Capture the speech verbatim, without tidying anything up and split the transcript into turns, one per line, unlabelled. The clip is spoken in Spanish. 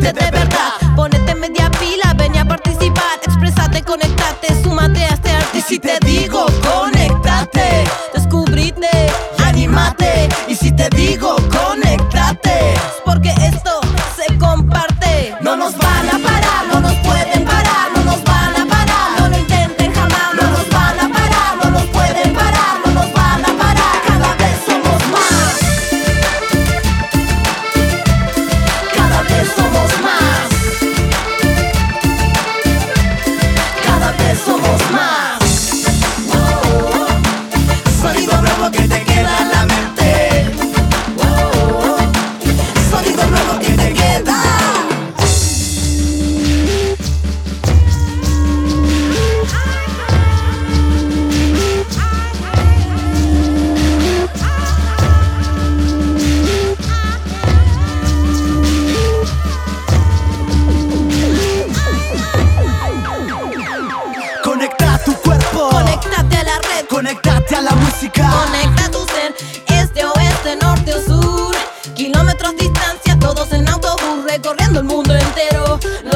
existe de verdad. Ponete media pila, ven a participar, expresate, conectate, súmate a este arte.
Y si te digo conéctate,
descubrite,
anímate. Y si te digo conéctate,
es porque esto se comparte.
no nos van a parar, no nos pueden parar, no nos van a parar,
No lo intenten jamás,
no nos van a parar, no nos pueden parar, no nos van a parar. Cada vez somos más, cada vez somos más, cada vez somos más. Sonido nuevo que te queda en la mente, sonido nuevo que te queda. Conecta tu cuerpo,
conéctate a la red,
conéctate a la música.
conecta tu ser, este, oeste, norte o sur. Kilómetros distancia, todos en autobús, recorriendo el mundo entero.